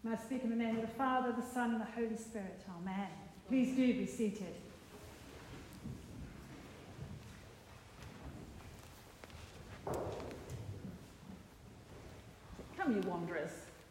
And I speak in the name of the Father, the Son, and the Holy Spirit. Amen. Please do be seated. Come, you wanderers.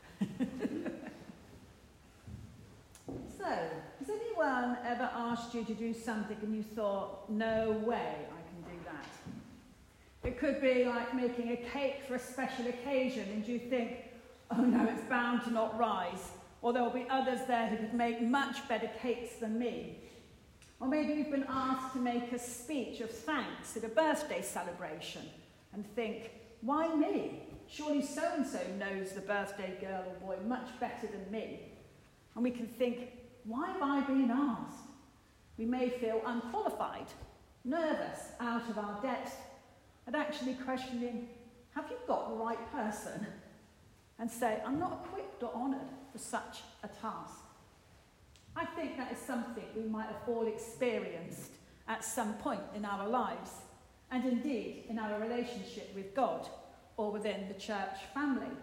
So, has anyone ever asked you to do something and you thought, no way I can do that? It could be like making a cake for a special occasion and you think, oh no, it's bound to not rise. Or there'll be others there who could make much better cakes than me. Or maybe you've been asked to make a speech of thanks at a birthday celebration and think, why me? Surely so-and-so knows the birthday girl or boy much better than me. And we can think, why have I been asked? We may feel unqualified, nervous, out of our depth, and actually questioning, have you got the right person? And say, I'm not equipped or honoured for such a task. I think that is something we might have all experienced at some point in our lives, and indeed in our relationship with God or within the church family.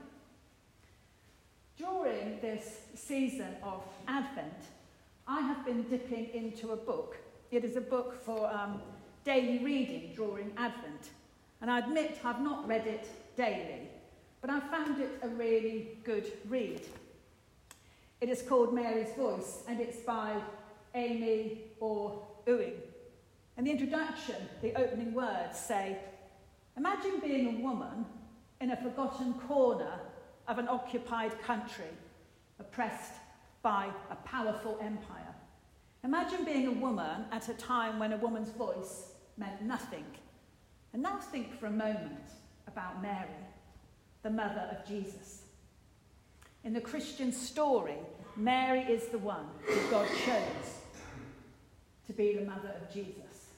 During this season of Advent, I have been dipping into a book. It is a book for daily reading during Advent, and I admit I've not read it daily, but I found it a really good read. It is called Mary's Voice, and it's by Amy Orr Ewing. And the introduction, the opening words say, imagine being a woman in a forgotten corner of an occupied country, oppressed by a powerful empire. Imagine being a woman at a time when a woman's voice meant nothing. And now think for a moment about Mary, the mother of Jesus. In the Christian story, Mary is the one who God chose to be the mother of Jesus.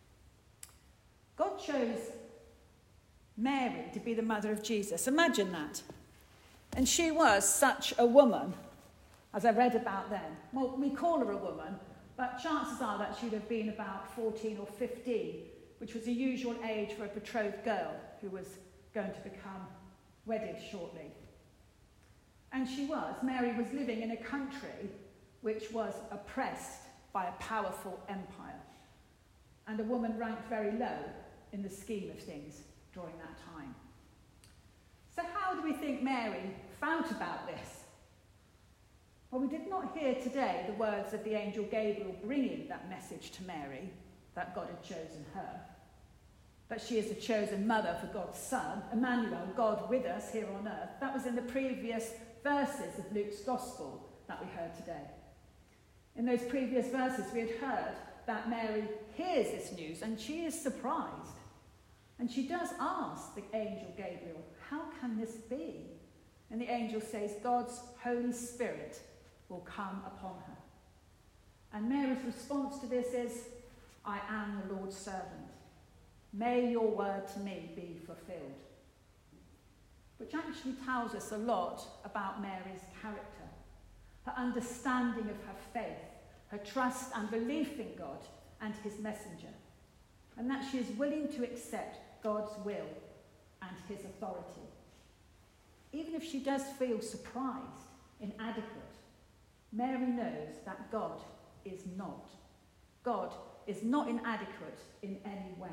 God chose Mary to be the mother of Jesus. Imagine that. And she was such a woman, as I read about then. Well, we call her a woman, but chances are that she'd have been about 14 or 15, which was the usual age for a betrothed girl who was going to become wedded shortly. And Mary was living in a country which was oppressed by a powerful empire. And a woman ranked very low in the scheme of things during that time. So how do we think Mary found about this? Well, we did not hear today the words of the angel Gabriel bringing that message to Mary, that God had chosen her. But she is the chosen mother for God's Son, Emmanuel, God with us here on earth. That was in the previous verses of Luke's Gospel that we heard today. In those previous verses, we had heard that Mary hears this news and she is surprised. And she does ask the angel Gabriel, how can this be? And the angel says, God's Holy Spirit will come upon her. And Mary's response to this is, I am the Lord's servant. May your word to me be fulfilled. Which actually tells us a lot about Mary's character, her understanding of her faith, her trust and belief in God and his messenger, and that she is willing to accept God's will and his authority. Even if she does feel surprised, inadequate, Mary knows that God is not. God is not inadequate in any way.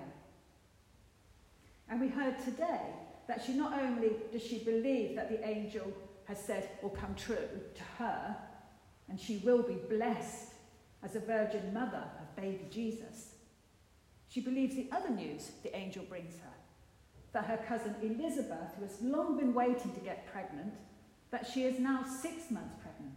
And we heard today that she not only does she believe that the angel has said will come true to her, and she will be blessed as a virgin mother of baby Jesus, she believes the other news the angel brings her, that her cousin Elizabeth, who has long been waiting to get pregnant, that she is now 6 months pregnant.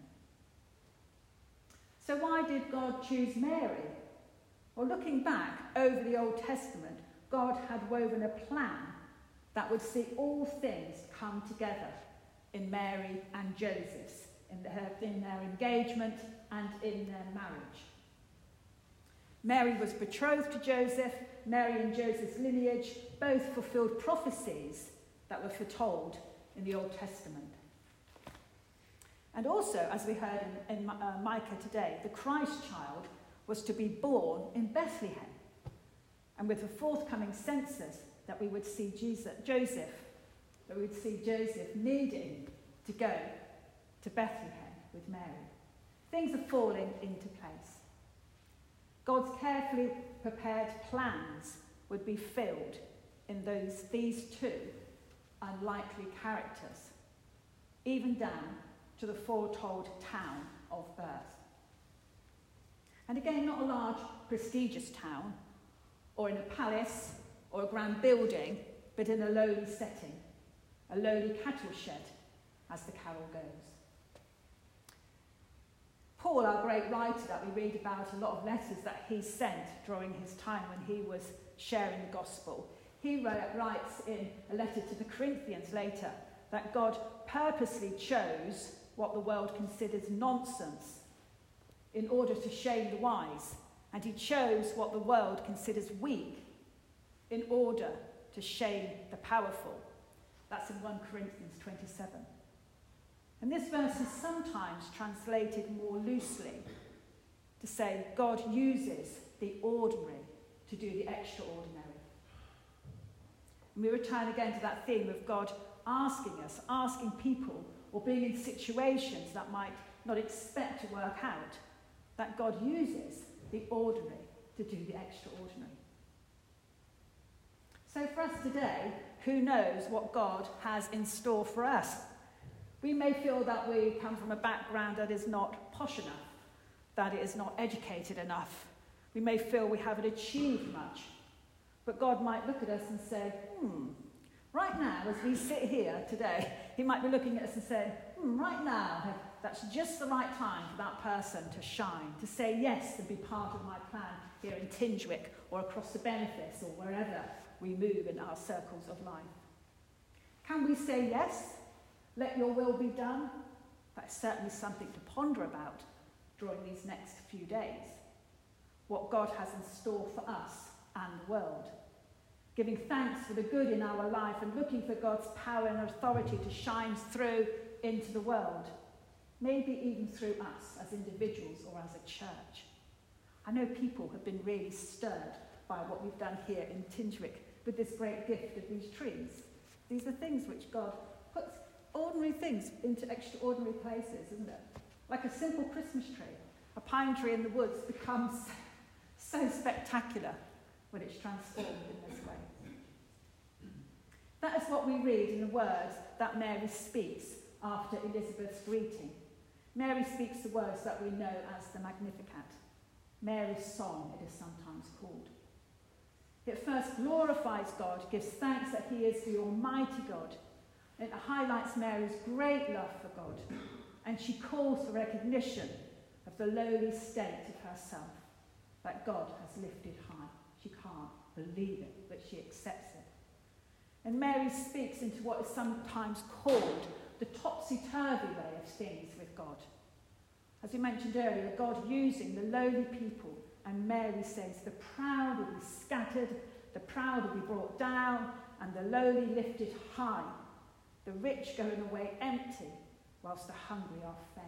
So why did God choose Mary? Well, looking back over the Old Testament, God had woven a plan that would see all things come together in Mary and Joseph, in their engagement and in their marriage. Mary was betrothed to Joseph. Mary and Joseph's lineage both fulfilled prophecies that were foretold in the Old Testament. And also, as we heard in Micah today, the Christ child was to be born in Bethlehem. And with the forthcoming census, that we would see Joseph needing to go to Bethlehem with Mary. Things are falling into place. God's carefully prepared plans would be filled in these two unlikely characters, even down to the foretold town of birth. And again, not a large, prestigious town, or in a palace, or a grand building, but in a lowly setting, a lowly cattle shed, as the carol goes. Paul, our great writer that we read about, a lot of letters that he sent during his time when he was sharing the gospel, he writes in a letter to the Corinthians later that God purposely chose what the world considers nonsense in order to shame the wise, and he chose what the world considers weak in order to shame the powerful. That's in 1 Corinthians 27. And this verse is sometimes translated more loosely to say God uses the ordinary to do the extraordinary. And we return again to that theme of God asking people, or being in situations that might not expect to work out, that God uses the ordinary to do the extraordinary. So for us today, who knows what God has in store for us? We may feel that we come from a background that is not posh enough, that it is not educated enough. We may feel we haven't achieved much. But God might look at us and say, right now, as we sit here today, he might be looking at us and saying, right now, that's just the right time for that person to shine, to say yes and be part of my plan here in Tinchwick or across the Benefice or wherever we move in our circles of life. Can we say yes? Let your will be done? That's certainly something to ponder about during these next few days. What God has in store for us and the world. Giving thanks for the good in our life and looking for God's power and authority to shine through into the world. Maybe even through us as individuals or as a church. I know people have been really stirred by what we've done here in Tinchwick with this great gift of these trees. These are things which God puts ordinary things into extraordinary places, isn't it? Like a simple Christmas tree. A pine tree in the woods becomes so spectacular when it's transformed in this way. That is what we read in the words that Mary speaks after Elizabeth's greeting. Mary speaks the words that we know as the Magnificat. Mary's song, it is sometimes called. It first glorifies God, gives thanks that he is the Almighty God. It highlights Mary's great love for God, and she calls for recognition of the lowly state of herself that God has lifted high. She can't believe it, but she accepts it. And Mary speaks into what is sometimes called the topsy-turvy way of things with God. As we mentioned earlier, God using the lowly people, and Mary says the proud will be scattered, the proud will be brought down, and the lowly lifted high, the rich going away empty, whilst the hungry are fed.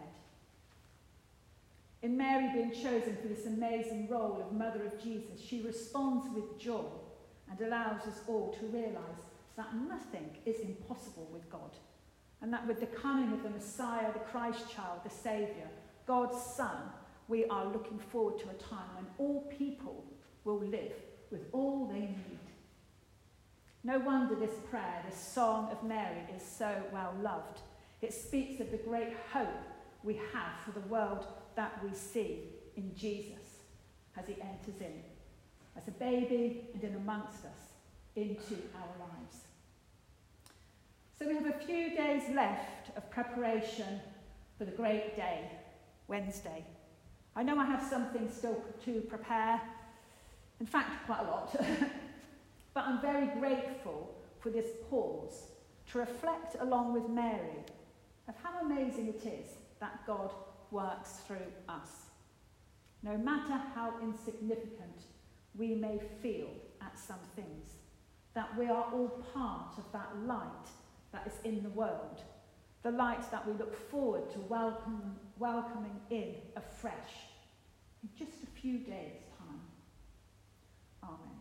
In Mary being chosen for this amazing role of Mother of Jesus, she responds with joy and allows us all to realise that nothing is impossible with God, and that with the coming of the Messiah, the Christ child, the Saviour, God's Son, we are looking forward to a time when all people will live with all they need. No wonder this prayer, this song of Mary, is so well loved. It speaks of the great hope we have for the world that we see in Jesus as he enters in, as a baby and in amongst us, into our lives. So we have a few days left of preparation for the great day, Wednesday. I know I have something still to prepare, in fact quite a lot, but I'm very grateful for this pause to reflect along with Mary of how amazing it is that God works through us. No matter how insignificant we may feel at some things, that we are all part of that light that is in the world, the light that we look forward to welcoming in afresh in just a few days' time. Amen.